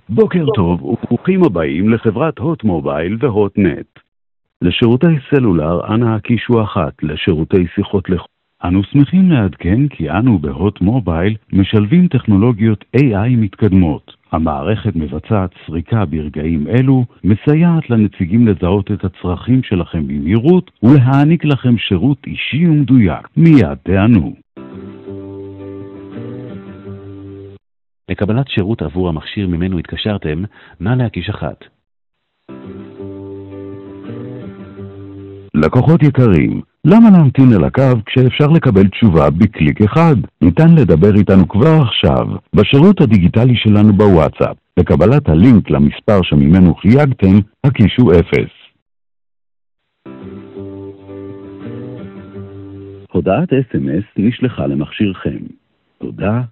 בוקר טוב וברוכים הבאים לחברת הוט מובייל והוט נט. לשירותי סלולר אנא הקישו 1, לשירותי שיחות לחו"ל. אנו שמחים לעדכן כי אנו בהוט מובייל משלבים טכנולוגיות AI מתקדמות. המערכת מבצעת סריקה ברגעים אלו, מסייעת לנציגים לזהות את הצרכים שלכם במהירות ולהעניק לכם שירות אישי ומדויק. מיד תענו. לקבלת שירות עבור המכשיר ממנו התקשרתם, נא להקיש 1. לקוחות יקרים, למה להמתין על הקו כשאפשר לקבל תשובה בקליק אחד? ניתן לדבר איתנו כבר עכשיו, בשירות הדיגיטלי שלנו בוואטסאפ. לקבלת הלינק למספר שממנו חייגתם, הקישו 0. הודעת SMS נשלחה למכשירכם. תודה.